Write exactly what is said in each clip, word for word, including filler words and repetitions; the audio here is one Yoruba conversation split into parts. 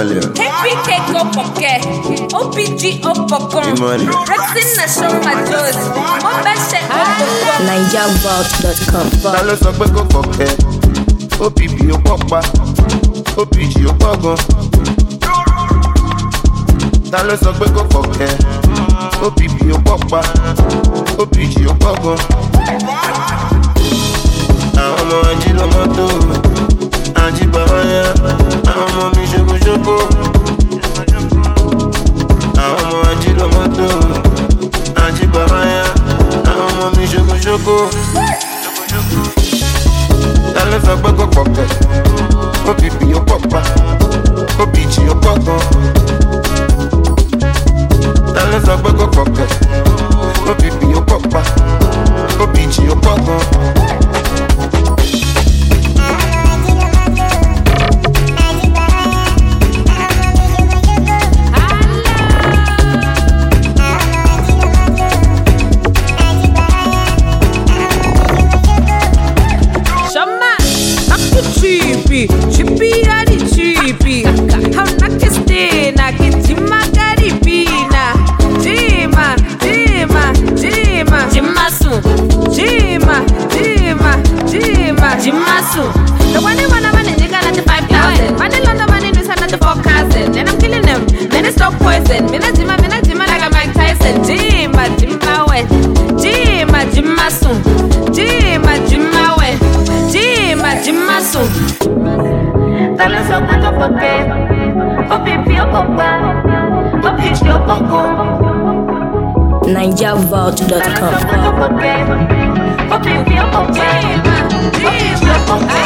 Somalia. K P K go poke, O P G o pokon. Rexing na show my jaws. Mo best o pokon. Niger Vault dot com. Ta ló sọ pé kò fọ̀kẹ́? O P P ó pọ̀pá, O P G ó pọ̀gan. Ta ló sọ pé kò fọ̀kẹ́? O P P ó pọ̀pá, O P G ó pọ̀gan. Àwọn ọmọ ají lọ́mọ tó, ají bàbá yá. Àwọn ọmọ mi ṣokoṣoko. Àwọn ọmọ ají lọ́mọ tó, ají bàbá yá. Àwọn ọmọ mi ṣokoṣoko. Ta ló sọ pé kò fọ̀kẹ́? O P P ó pọ̀pá, O P G ó pọ̀gan. Ta ló sọ pé kò fọ̀kẹ́? O P P ó pọ̀pá, O P G ó pọ̀gan. Chippy are the chippy. How knock is stay, knock it, Jima Gary Pina. Jima, Jima, Jima, Jimasu. Jima, Jima, Jima, Jimasu. The one who wanna manage, you got at the five thousand. Money London money is another four cousin. Then I'm killing them, then it's stop poison. Mina Jima, Mina Jima like a Mike Tyson. Jima, Jima, way. Jima, Jimasu. Jima, Jima, way. Jima, Jimasu. Dale so cuánto porque O P P o popa, O P G o poco. Niger Vault dot com. Dale so cuánto porque O P P o popa, O P G o poco.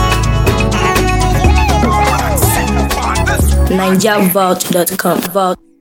Niger Vault dot com. Vault.